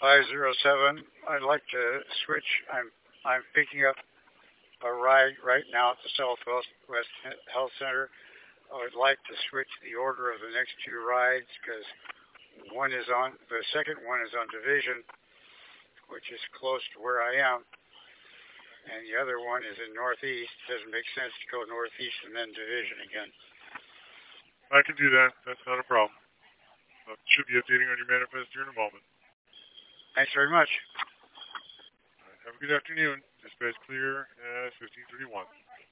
507. I'd like to switch. I'm picking up a ride right now at the Southwest West Health Center. I would like to switch the order of the next two rides because the second one is on Division, which is close to where I am, and the other one is in Northeast. It doesn't make sense to go Northeast and then Division again. I can do that. That's not a problem. Should be updating on your manifest here in a moment. Thanks very much. Have a good afternoon. Dispatch clear as 1531.